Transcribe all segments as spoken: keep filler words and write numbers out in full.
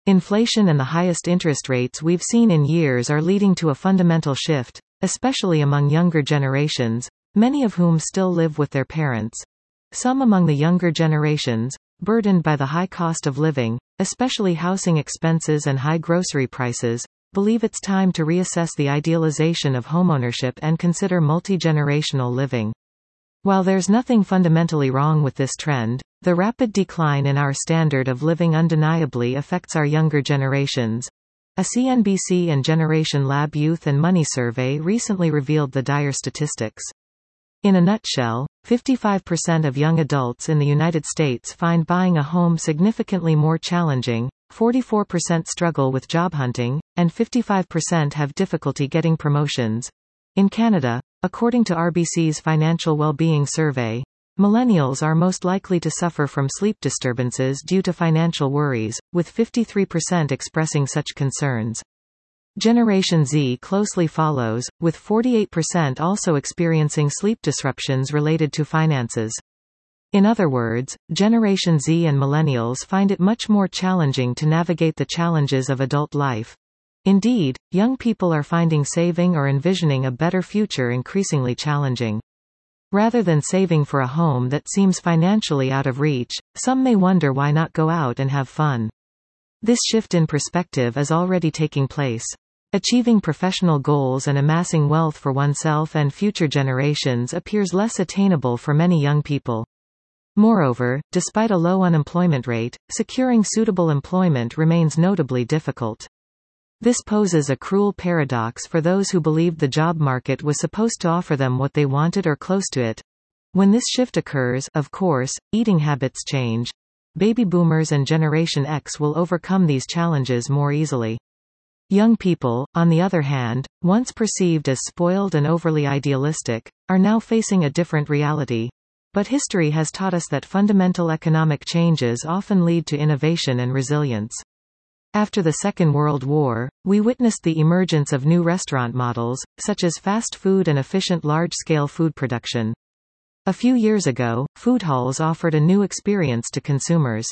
Inflation and the highest interest rates we've seen in years are leading to a fundamental shift, especially among younger generations, many of whom still live with their parents. Some among the younger generations, burdened by the high cost of living, especially housing expenses and high grocery prices, believe it's time to reassess the idealization of homeownership and consider multi-generational living. While there's nothing fundamentally wrong with this trend, the rapid decline in our standard of living undeniably affects our younger generations. A C N B C and Generation Lab Youth and Money survey recently revealed the dire statistics. In a nutshell, fifty-five percent of young adults in the United States find buying a home significantly more challenging, forty-four percent struggle with job hunting, and fifty-five percent have difficulty getting promotions. In Canada, according to R B C's Financial Wellbeing Survey, millennials are most likely to suffer from sleep disturbances due to financial worries, with fifty-three percent expressing such concerns. Generation Z closely follows, with forty-eight percent also experiencing sleep disruptions related to finances. In other words, Generation Z and millennials find it much more challenging to navigate the challenges of adult life. Indeed, young people are finding saving or envisioning a better future increasingly challenging. Rather than saving for a home that seems financially out of reach, some may wonder why not go out and have fun. This shift in perspective is already taking place. Achieving professional goals and amassing wealth for oneself and future generations appears less attainable for many young people. Moreover, despite a low unemployment rate, securing suitable employment remains notably difficult. This poses a cruel paradox for those who believed the job market was supposed to offer them what they wanted or close to it. When this shift occurs, of course, eating habits change. Baby boomers and Generation X will overcome these challenges more easily. Young people, on the other hand, once perceived as spoiled and overly idealistic, are now facing a different reality. But history has taught us that fundamental economic changes often lead to innovation and resilience. After the Second World War, we witnessed the emergence of new restaurant models, such as fast food and efficient large-scale food production. A few years ago, food halls offered a new experience to consumers.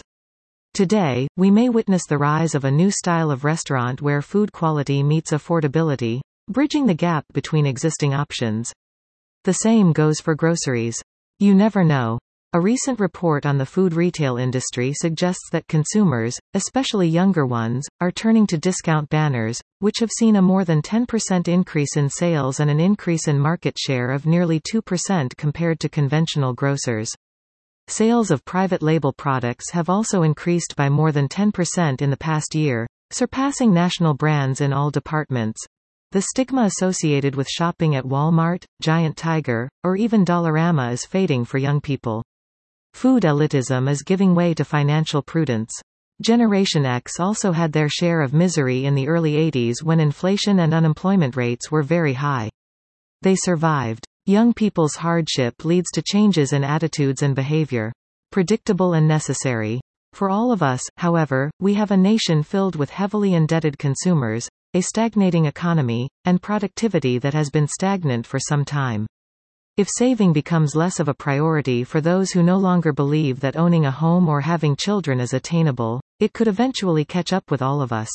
Today, we may witness the rise of a new style of restaurant where food quality meets affordability, bridging the gap between existing options. The same goes for groceries. You never know. A recent report on the food retail industry suggests that consumers, especially younger ones, are turning to discount banners, which have seen a more than ten percent increase in sales and an increase in market share of nearly two percent compared to conventional grocers. Sales of private label products have also increased by more than ten percent in the past year, surpassing national brands in all departments. The stigma associated with shopping at Walmart, Giant Tiger, or even Dollarama is fading for young people. Food elitism is giving way to financial prudence. Generation X also had their share of misery in the early eighties when inflation and unemployment rates were very high. They survived. Young people's hardship leads to changes in attitudes and behavior. Predictable and necessary. For all of us, however, we have a nation filled with heavily indebted consumers, a stagnating economy, and productivity that has been stagnant for some time. If saving becomes less of a priority for those who no longer believe that owning a home or having children is attainable, it could eventually catch up with all of us.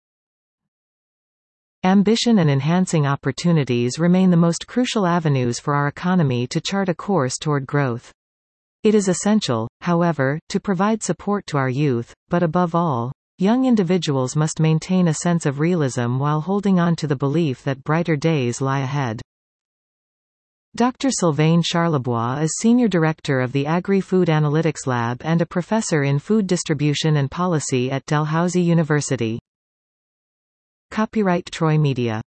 Ambition and enhancing opportunities remain the most crucial avenues for our economy to chart a course toward growth. It is essential, however, to provide support to our youth, but above all, young individuals must maintain a sense of realism while holding on to the belief that brighter days lie ahead. Doctor Sylvain Charlebois is Senior Director of the Agri-Food Analytics Lab and a professor in food distribution and policy at Dalhousie University. Copyright Troy Media.